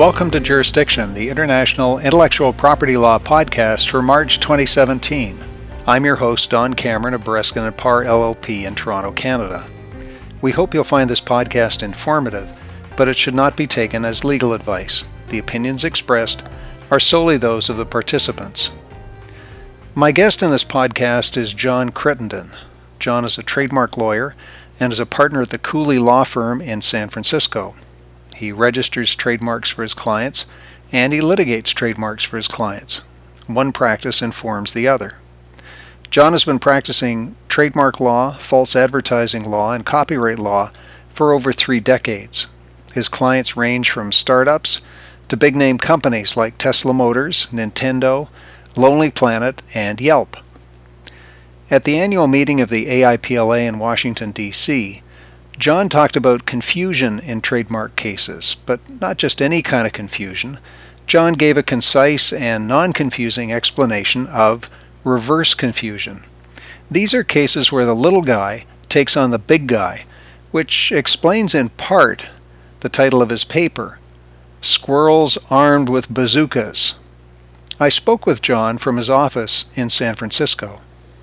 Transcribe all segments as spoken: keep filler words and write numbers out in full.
Welcome to Jurisdiction, the International Intellectual Property Law podcast for March twenty seventeen. I'm your host, Don Cameron of Bereskin and Parr L L P in Toronto, Canada. We hope you'll find this podcast informative, but it should not be taken as legal advice. The opinions expressed are solely those of the participants. My guest in this podcast is John Crittenden. John is a trademark lawyer and is a partner at the Cooley Law Firm in San Francisco. He registers trademarks for his clients, and he litigates trademarks for his clients. One practice informs the other. John has been practicing trademark law, false advertising law, and copyright law for over three decades. His clients range from startups to big-name companies like Tesla Motors, Nintendo, Lonely Planet, and Yelp. At the annual meeting of the A I P L A in Washington, D C, John talked about confusion in trademark cases, but not just any kind of confusion. John gave a concise and non-confusing explanation of reverse confusion. These are cases where the little guy takes on the big guy, which explains in part the title of his paper, Squirrels Armed with Bazookas. I spoke with John from his office in San Francisco.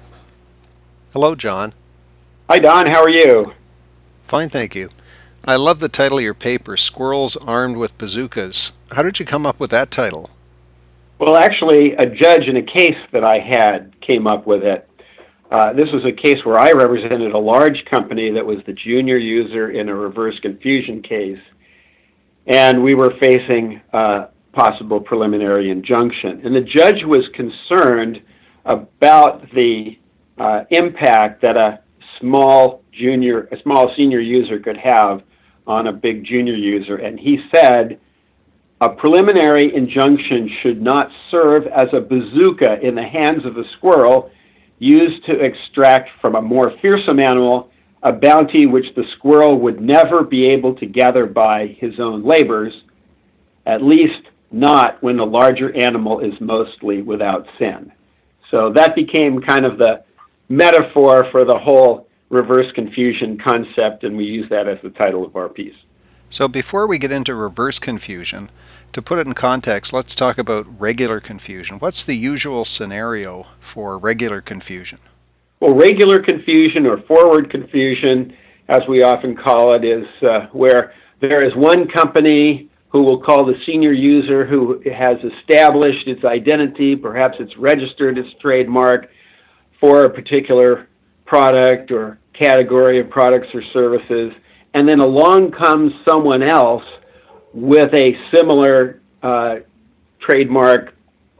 Hello, John. Hi, Don. How are you? Fine, thank you. I love the title of your paper, Squirrels Armed with Bazookas. How did you come up with that title? Well, actually, a judge in a case that I had came up with it. Uh, this was a case where I represented a large company that was the junior user in a reverse confusion case, and we were facing a possible preliminary injunction. And the judge was concerned about the uh, impact that a small junior, a small senior user could have on a big junior user. And he said a preliminary injunction should not serve as a bazooka in the hands of a squirrel used to extract from a more fearsome animal a bounty which the squirrel would never be able to gather by his own labors, at least not when the larger animal is mostly without sin. So that became kind of the metaphor for the whole reverse confusion concept, and we use that as the title of our piece. So before we get into reverse confusion, to put it in context, let's talk about regular confusion. What's the usual scenario for regular confusion? Well, regular confusion, or forward confusion, as we often call it, is uh, where there is one company who will call the senior user who has established its identity, perhaps it's registered its trademark for a particular product or category of products or services, and then along comes someone else with a similar uh, trademark,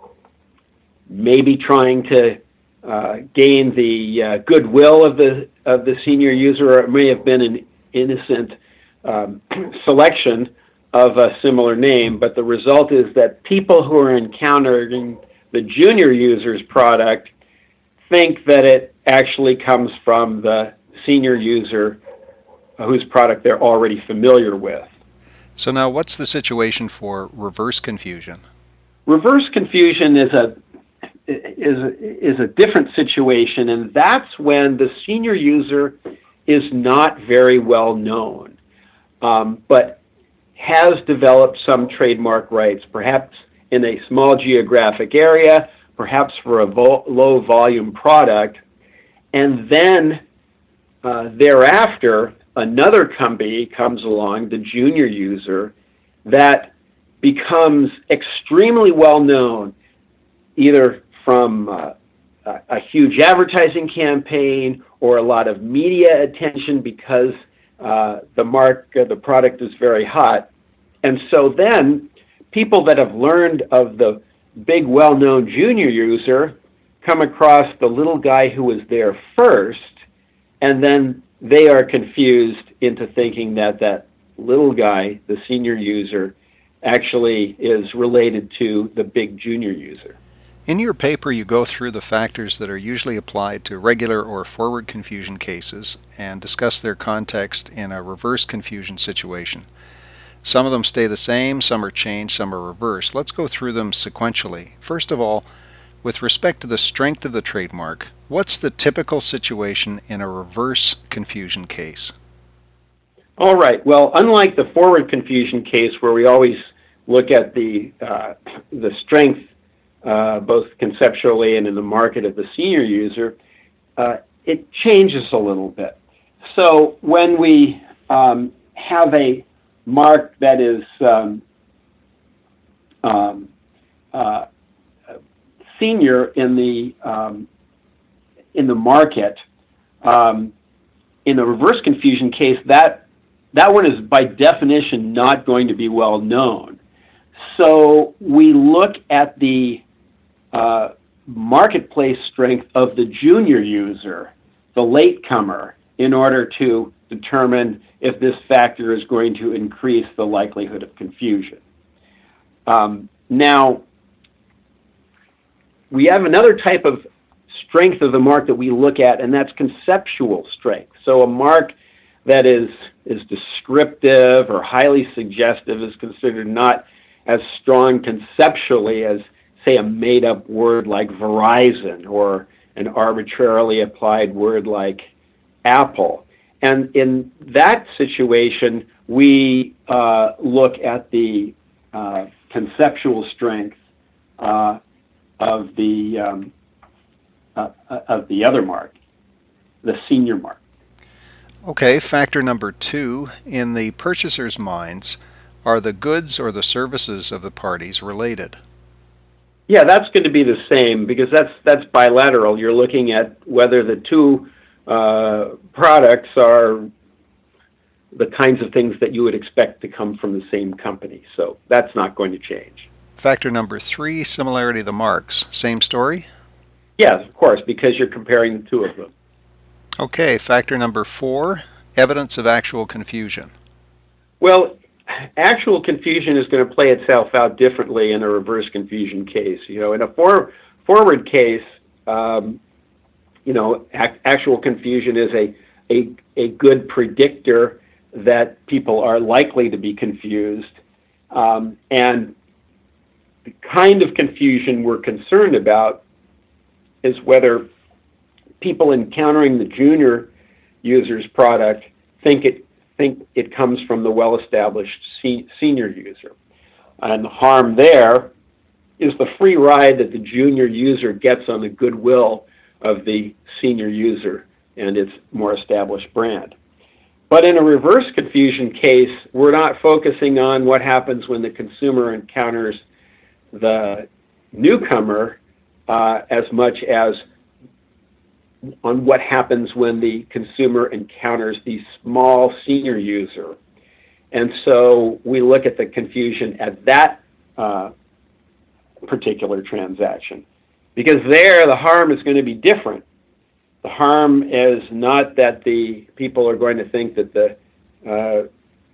maybe trying to uh, gain the uh, goodwill of the of the senior user, or it may have been an innocent um, selection of a similar name, but the result is that people who are encountering the junior user's product think that it actually comes from the senior user whose product they're already familiar with. So now what's the situation for reverse confusion? Reverse confusion is a is is a different situation, and that's when the senior user is not very well known, um, but has developed some trademark rights, perhaps in a small geographic area, perhaps for a vo- low volume product, and then uh, thereafter another company comes along, the junior user, that becomes extremely well known, either from uh, a, a huge advertising campaign or a lot of media attention because uh, the mark, uh, the product is very hot. And so then people that have learned of the big well-known junior user come across the little guy who was there first, and then they are confused into thinking that that little guy, the senior user, actually is related to the big junior user. In your paper, you go through the factors that are usually applied to regular or forward confusion cases and discuss their context in a reverse confusion situation. Some of them stay the same, some are changed, some are reversed. Let's go through them sequentially. First of all, with respect to the strength of the trademark, what's the typical situation in a reverse confusion case? All right. Well, unlike the forward confusion case where we always look at the uh, the strength, uh, both conceptually and in the market of the senior user, uh, it changes a little bit. So when we um, have a mark that is um, um, uh, senior in the um, in the market, um, in a reverse confusion case, that that one is by definition not going to be well known. So we look at the uh, marketplace strength of the junior user, the latecomer, in order to determine if this factor is going to increase the likelihood of confusion. Um, now, we have another type of strength of the mark that we look at, and that's conceptual strength. So a mark that is, is descriptive or highly suggestive is considered not as strong conceptually as, say, a made-up word like Verizon or an arbitrarily applied word like Apple. And in that situation, we uh, look at the uh, conceptual strength uh, of the um, uh, of the other mark, the senior mark. Okay, factor number two, in the purchaser's minds, are the goods or the services of the parties related? Yeah, that's going to be the same because that's that's bilateral. You're looking at whether the two uh, products are the kinds of things that you would expect to come from the same company. So that's not going to change. Factor number three, similarity of the marks. Same story? Yes, of course, because you're comparing the two of them. Okay, factor number four, evidence of actual confusion. Well, actual confusion is going to play itself out differently in a reverse confusion case. You know, in a for, forward case, um, you know, ac- actual confusion is a, a a good predictor that people are likely to be confused, um, and the kind of confusion we're concerned about is whether people encountering the junior user's product think it think it comes from the well-established se- senior user. And the harm there is the free ride that the junior user gets on the goodwill of the senior user and its more established brand. But in a reverse confusion case, we're not focusing on what happens when the consumer encounters the newcomer uh, as much as on what happens when the consumer encounters the small senior user. And so we look at the confusion at that uh, particular transaction. Because there, the harm is going to be different. The harm is not that the people are going to think that the uh,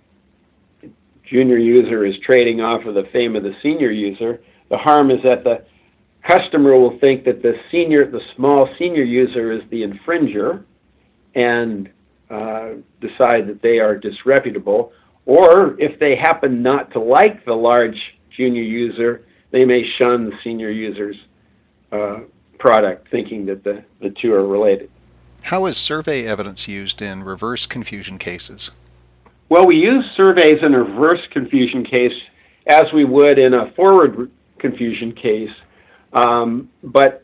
junior user is trading off of the fame of the senior user. The harm is that the customer will think that the senior, the small senior user is the infringer and uh, decide that they are disreputable. Or if they happen not to like the large junior user, they may shun the senior user's uh, product, thinking that the, the two are related. How is survey evidence used in reverse confusion cases? Well, we use surveys in a reverse confusion case as we would in a forward confusion case. Um, but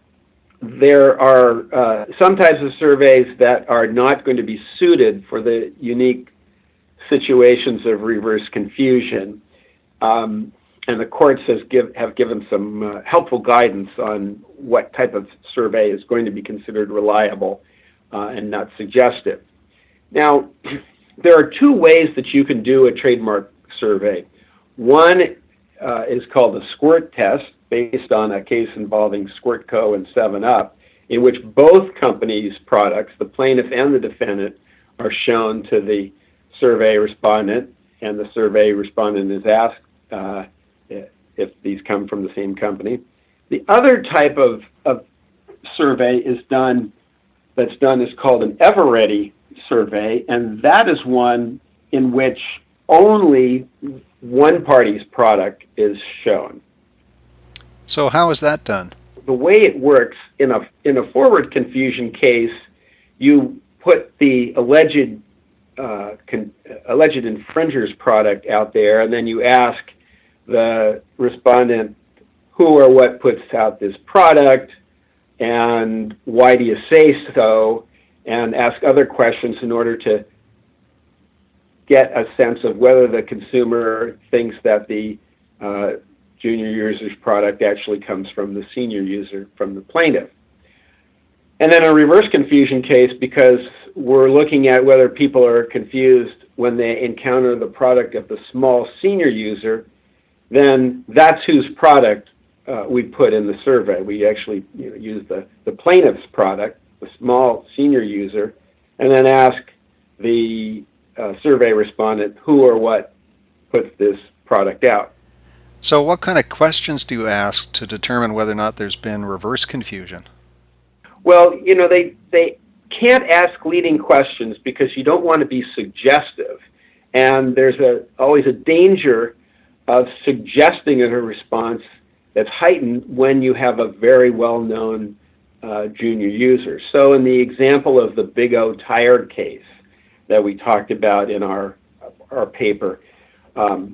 there are uh, some types of surveys that are not going to be suited for the unique situations of reverse confusion. Um, and the courts has give, have given some uh, helpful guidance on what type of survey is going to be considered reliable uh, and not suggestive. Now, there are two ways that you can do a trademark survey. One uh, is called the SQUIRT test, based on a case involving SquirtCo and seven up, in which both companies' products, the plaintiff and the defendant, are shown to the survey respondent, and the survey respondent is asked uh, if these come from the same company. The other type of, of survey is done, that's done is called an Eveready survey, and that is one in which only one party's product is shown. So how is that done? The way it works, in a in a forward confusion case, you put the alleged uh, con, alleged infringer's product out there, and then you ask the respondent who or what puts out this product, and why do you say so, and ask other questions in order to get a sense of whether the consumer thinks that the uh, junior user's product actually comes from the senior user, from the plaintiff. And then a reverse confusion case, because we're looking at whether people are confused when they encounter the product of the small senior user, then that's whose product uh, we put in the survey. We actually you know, use the, the plaintiff's product, the small senior user, and then ask the uh, survey respondent who or what puts this product out. So what kind of questions do you ask to determine whether or not there's been reverse confusion? Well, you know, they, they can't ask leading questions because you don't want to be suggestive. And there's a, always a danger of suggesting a response that's heightened when you have a very well-known uh, junior user. So in the example of the Big O tire case that we talked about in our, our paper, um,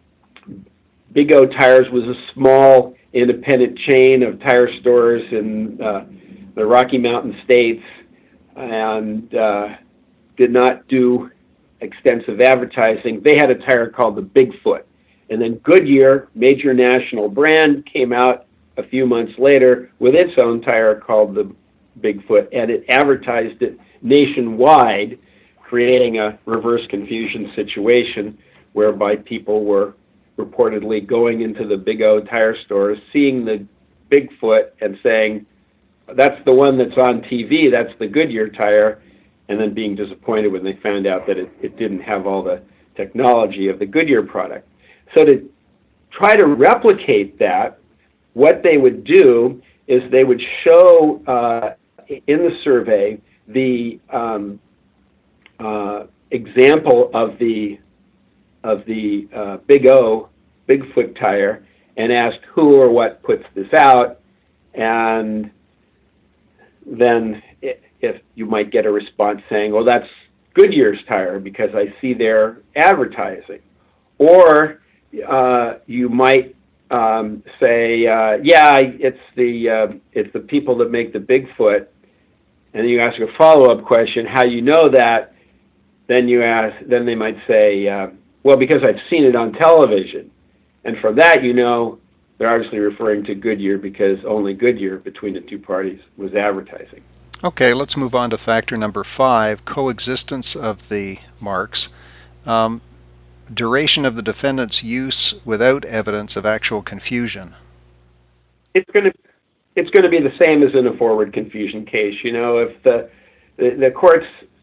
Big O Tires was a small independent chain of tire stores in uh, the Rocky Mountain states, and uh, did not do extensive advertising. They had a tire called the Bigfoot. And then Goodyear, major national brand, came out a few months later with its own tire called the Bigfoot, and it advertised it nationwide, creating a reverse confusion situation whereby people were reportedly going into the Big O tire stores, seeing the Bigfoot and saying, that's the one that's on T V, that's the Goodyear tire, and then being disappointed when they found out that it, it didn't have all the technology of the Goodyear product. So to try to replicate that, what they would do is they would show uh, in the survey the um, uh, example of the of the uh, Big O Bigfoot tire and ask who or what puts this out, and then it, if you might get a response saying, well, that's Goodyear's tire because I see their advertising. Or uh, you might um, say, uh, yeah, it's the uh, it's the people that make the Bigfoot. And then you ask a follow-up question, how you know that? Then you ask, then they might say, uh, well, because I've seen it on television. And from that, you know, they're obviously referring to Goodyear because only Goodyear between the two parties was advertising. Okay, let's move on to factor number five, coexistence of the marks. Um, duration of the defendant's use without evidence of actual confusion. It's going to it's going to be the same as in a forward confusion case. You know, if the the, the courts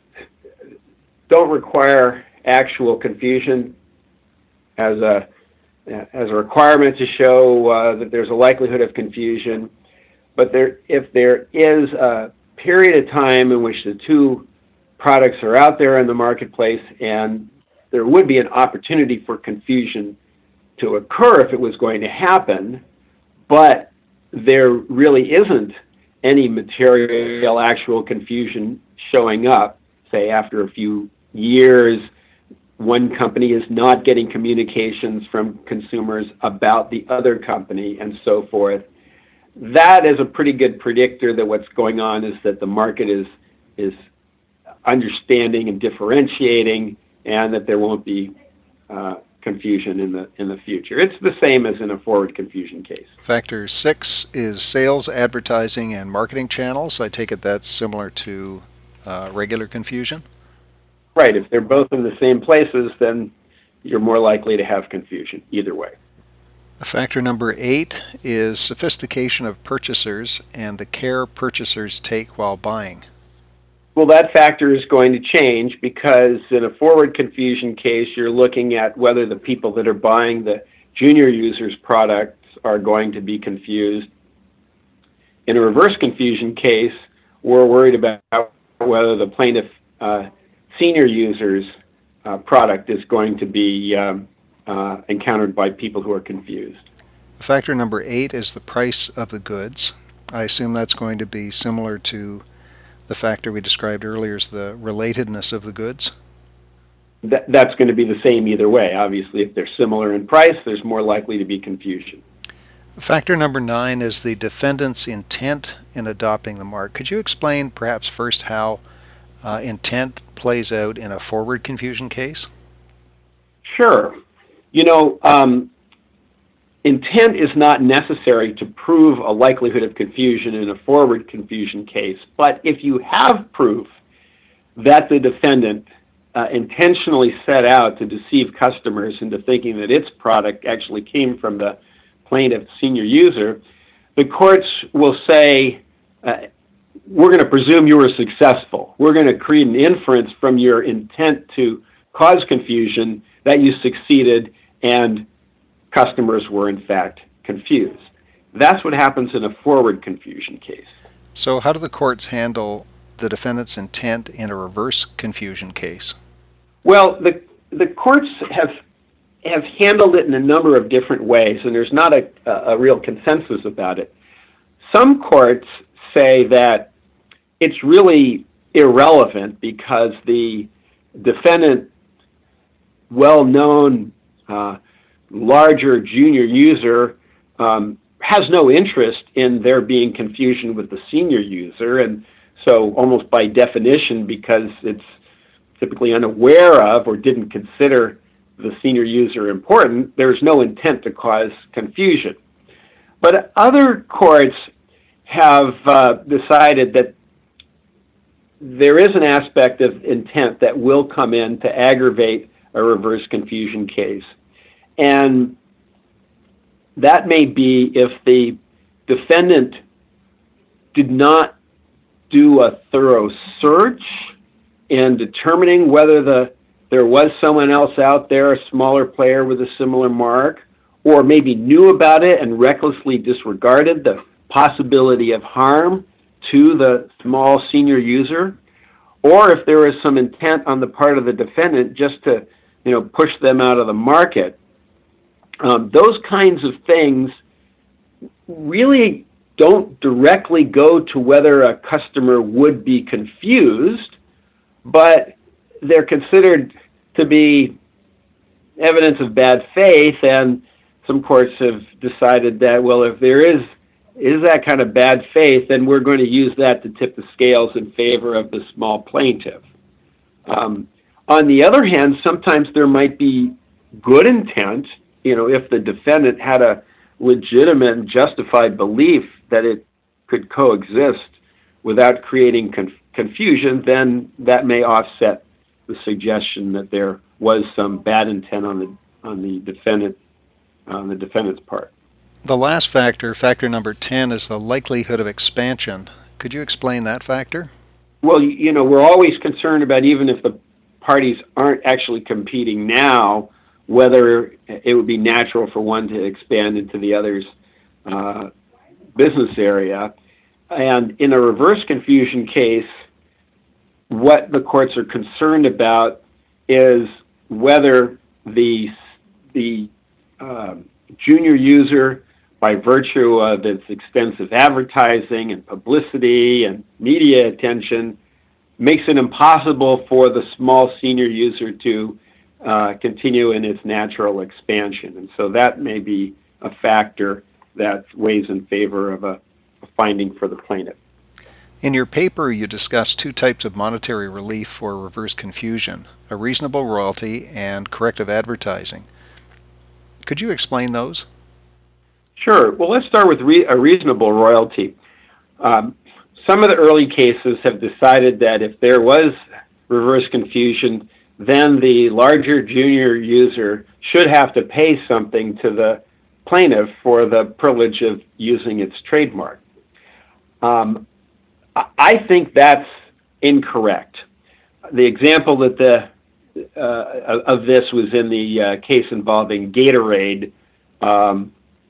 don't require actual confusion as a as a requirement to show uh, that there's a likelihood of confusion, but there if there is a period of time in which the two products are out there in the marketplace and there would be an opportunity for confusion to occur if it was going to happen, but there really isn't any material actual confusion showing up, say after a few years, one company is not getting communications from consumers about the other company and so forth. That is a pretty good predictor that what's going on is that the market is is understanding and differentiating, and that there won't be uh, confusion in the in the future. It's the same as in a forward confusion case. Factor six is sales, advertising, and marketing channels. I take it that's similar to uh, regular confusion? Right. If they're both in the same places, then you're more likely to have confusion either way. Factor number eight is sophistication of purchasers and the care purchasers take while buying. Well, that factor is going to change because in a forward confusion case, you're looking at whether the people that are buying the junior user's products are going to be confused. In a reverse confusion case, we're worried about whether the plaintiff uh, senior user's uh, product is going to be um, uh, encountered by people who are confused. Factor number eight is the price of the goods. I assume that's going to be similar to the factor we described earlier as the relatedness of the goods. th- that's going to be the same either way. Obviously, if they're similar in price, there's more likely to be confusion. Factor number nine is the defendant's intent in adopting the mark. Could you explain perhaps first how uh, intent plays out in a forward confusion case? Sure. You know, um, intent is not necessary to prove a likelihood of confusion in a forward confusion case, but if you have proof that the defendant uh, intentionally set out to deceive customers into thinking that its product actually came from the plaintiff senior user, the courts will say, uh, we're going to presume you were successful. We're going to create an inference from your intent to cause confusion that you succeeded and customers were in fact confused. That's what happens in a forward confusion case. So how do the courts handle the defendant's intent in a reverse confusion case? Well, the the courts have have handled it in a number of different ways, and there's not a, a real consensus about it. Some courts say that it's really irrelevant because the defendant, well-known, uh, larger junior user, um, has no interest in there being confusion with the senior user, and so almost by definition, because it's typically unaware of or didn't consider the senior user important, there's no intent to cause confusion. But other courts have uh, decided that there is an aspect of intent that will come in to aggravate a reverse confusion case. And that may be if the defendant did not do a thorough search in determining whether the there was someone else out there, a smaller player with a similar mark, or maybe knew about it and recklessly disregarded the possibility of harm to the small senior user, or if there was some intent on the part of the defendant just to, you know, push them out of the market. Um, those kinds of things really don't directly go to whether a customer would be confused, but they're considered to be evidence of bad faith, and some courts have decided that, well, if there is is that kind of bad faith, then we're going to use that to tip the scales in favor of the small plaintiff. Um, on the other hand, sometimes there might be good intent, you know, if the defendant had a legitimate and justified belief that it could coexist without creating conf- confusion, then that may offset the suggestion that there was some bad intent on the on the defendant on the defendant's part. The last factor, factor number ten, is the likelihood of expansion. Could you explain that factor? Well, you know, we're always concerned about, even if the parties aren't actually competing now, whether it would be natural for one to expand into the other's uh, business area. And in a reverse confusion case, what the courts are concerned about is whether the the uh, junior user, by virtue of its extensive advertising and publicity and media attention, makes it impossible for the small senior user to uh, continue in its natural expansion. And so that may be a factor that weighs in favor of a, a finding for the plaintiff. In your paper, you discuss two types of monetary relief for reverse confusion, a reasonable royalty and corrective advertising. Could you explain those? Sure. Well, let's start with re- a reasonable royalty. Um, some of the early cases have decided that if there was reverse confusion, then the larger junior user should have to pay something to the plaintiff for the privilege of using its trademark. Um, I think that's incorrect. The example that the uh, of this was in the uh, case involving Gatorade. Um,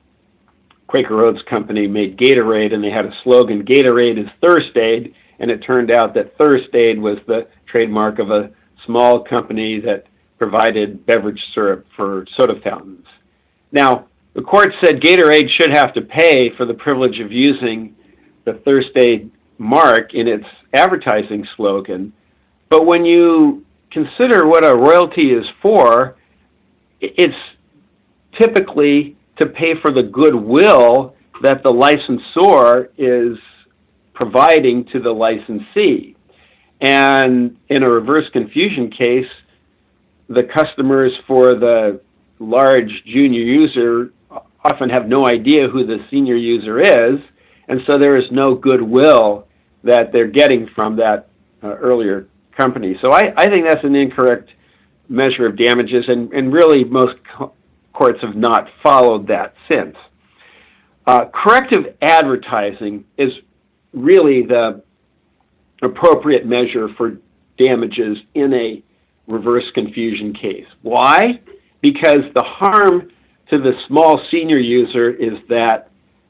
Quaker Oats Company made Gatorade, and they had a slogan, "Gatorade is Thirst Aid," and it turned out that Thirst Aid was the trademark of a small company that provided beverage syrup for soda fountains. Now, the court said Gatorade should have to pay for the privilege of using the Thirst Aid mark in its advertising slogan, but when you consider what a royalty is for, it's typically to pay for the goodwill that the licensor is providing to the licensee. And in a reverse confusion case, the customers for the large junior user often have no idea who the senior user is, and so there is no goodwill that they're getting from that uh, earlier company. So I, I think that's an incorrect measure of damages, and, and really most co- courts have not followed that since. Uh, corrective advertising is really the appropriate measure for damages in a reverse confusion case. Why? Because the harm to the small senior user is that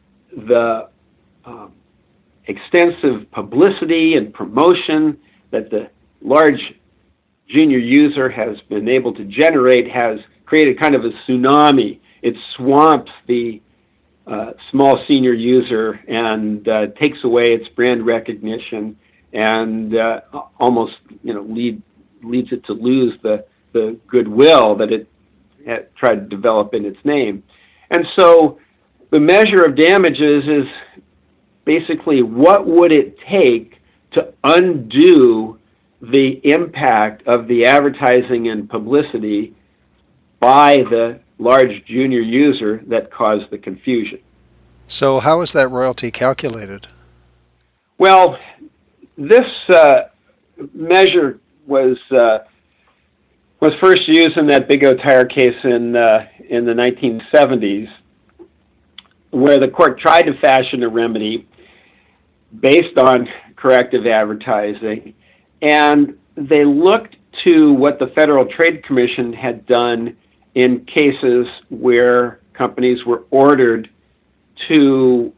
the um, extensive publicity and promotion that the large junior user has been able to generate has created kind of a tsunami. It swamps the uh, small senior user and uh, takes away its brand recognition and uh, almost, you know, lead, leads it to lose the, the goodwill that it had tried to develop in its name. And so the measure of damages is basically what would it take to undo the impact of the advertising and publicity by the large junior user that caused the confusion. So how is that royalty calculated? Well, this uh, measure was uh, was first used in that Big O Tire case in uh, in the nineteen seventies, where the court tried to fashion a remedy based on corrective advertising, and they looked to what the Federal Trade Commission had done in cases where companies were ordered to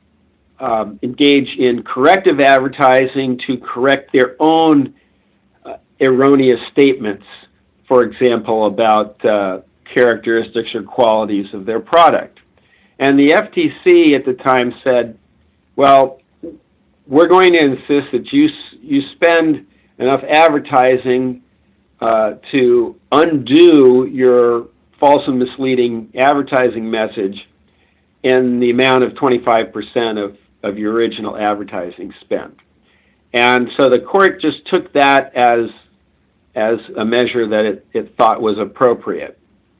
um, engage in corrective advertising to correct their own uh, erroneous statements, for example, about uh, characteristics or qualities of their product. And the F T C at the time said, well, we're going to insist that you you spend enough advertising uh, to undo your false and misleading advertising message in the amount of twenty-five percent of, of your original advertising spend. And so the court just took that as as a measure that it, it thought was appropriate.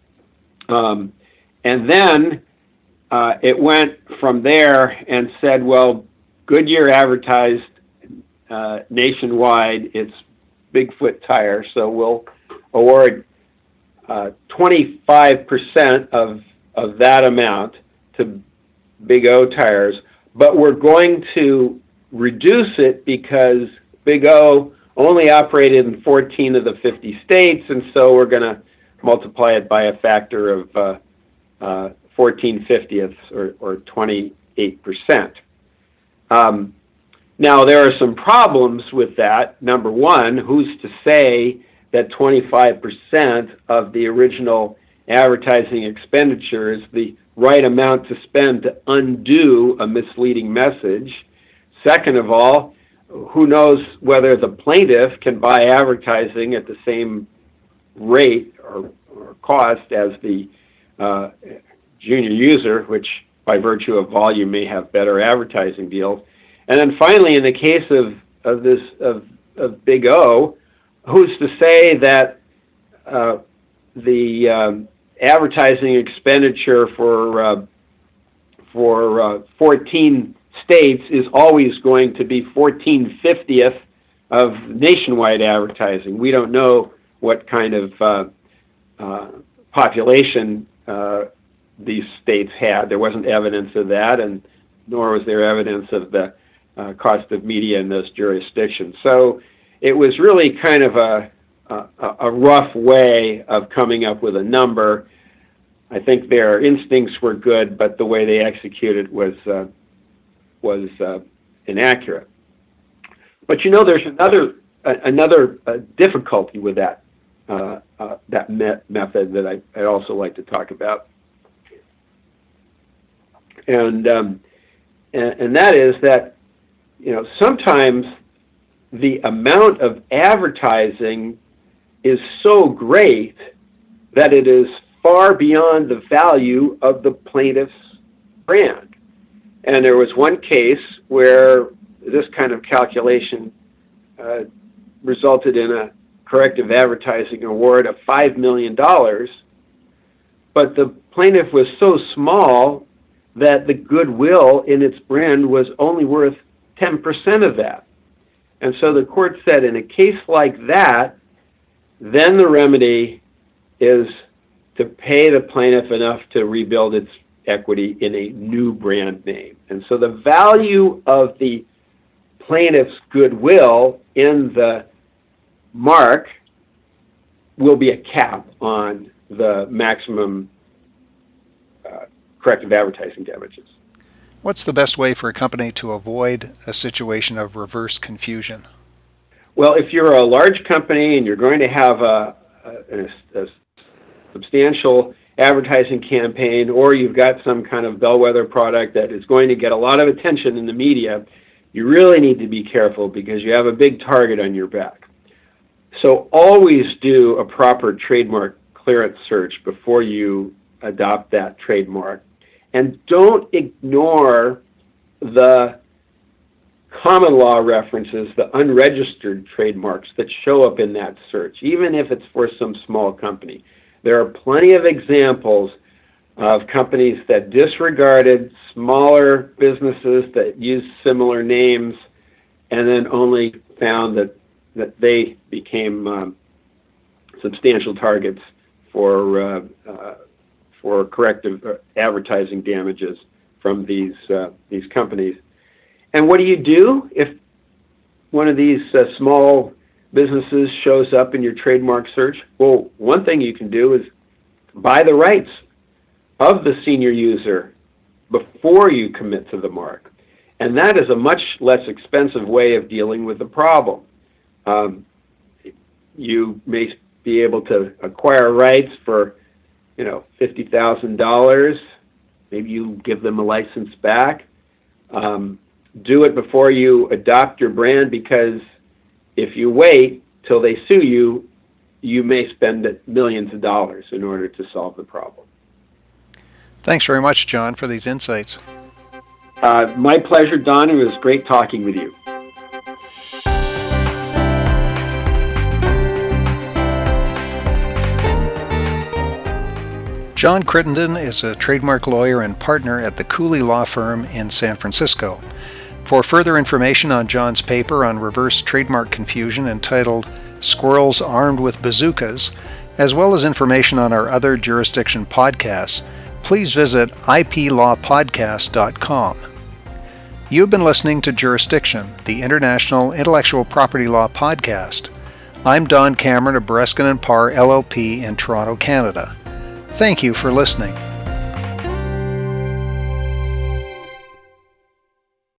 Um, and then uh, it went from there and said, well, Goodyear advertised uh, nationwide its Bigfoot tire, so we'll award uh, twenty-five percent of, of that amount to Big O tires, but we're going to reduce it because Big O only operated in fourteen of the fifty states, and so we're going to multiply it by a factor of uh, uh, fourteen fiftieths or, or twenty-eight percent. Um, now, there are some problems with that. Number one, who's to say that twenty-five percent of the original advertising expenditure is the right amount to spend to undo a misleading message? Second of all, who knows whether the plaintiff can buy advertising at the same rate or, or cost as the uh, junior user, which by virtue of volume may have better advertising deals. And then finally, in the case of, of this of, of Big O, who's to say that uh, the um, advertising expenditure for uh, for uh, fourteen states is always going to be fourteen fiftieth of nationwide advertising? We don't know what kind of uh, uh, population uh, these states had. There wasn't evidence of that, and nor was there evidence of the uh, cost of media in those jurisdictions. So it was really kind of a, a, a rough way of coming up with a number. I think their instincts were good, but the way they executed was uh, was uh, inaccurate. But you know, there's another uh, another uh, difficulty with that uh, uh, that me- method that I, I'd also like to talk about. And, um, and and that is that, you know, sometimes the amount of advertising is so great that it is far beyond the value of the plaintiff's brand. And there was one case where this kind of calculation uh, resulted in a corrective advertising award of five million dollars, but the plaintiff was so small that the goodwill in its brand was only worth ten percent of that. And so the court said in a case like that, then the remedy is to pay the plaintiff enough to rebuild its equity in a new brand name. And so the value of the plaintiff's goodwill in the mark will be a cap on the maximum uh, corrective advertising damages. What's the best way for a company to avoid a situation of reverse confusion? Well, if you're a large company and you're going to have a, a, a substantial advertising campaign, or you've got some kind of bellwether product that is going to get a lot of attention in the media, you really need to be careful because you have a big target on your back. So always do a proper trademark clearance search before you adopt that trademark. And don't ignore the common law references, the unregistered trademarks that show up in that search, even if it's for some small company. There are plenty of examples of companies that disregarded smaller businesses that used similar names and then only found that, that they became um, substantial targets for uh, uh, for corrective advertising damages from these uh, these companies. And what do you do if one of these uh, small businesses shows up in your trademark search? Well, one thing you can do is buy the rights of the senior user before you commit to the mark. And that is a much less expensive way of dealing with the problem. Um, you may be able to acquire rights for you know, fifty thousand dollars. Maybe you give them a license back. Um, do it before you adopt your brand, because if you wait till they sue you, you may spend millions of dollars in order to solve the problem. Thanks very much, John, for these insights. Uh, my pleasure, Don. It was great talking with you. John Crittenden is a trademark lawyer and partner at the Cooley Law Firm in San Francisco. For further information on John's paper on reverse trademark confusion entitled Squirrels Armed with Bazookas, as well as information on our other jurisdiction podcasts, please visit I P law podcast dot com. You've been listening to Jurisdiction, the International Intellectual Property Law podcast. I'm Don Cameron of Bereskin and Parr L L P in Toronto, Canada. Thank you for listening.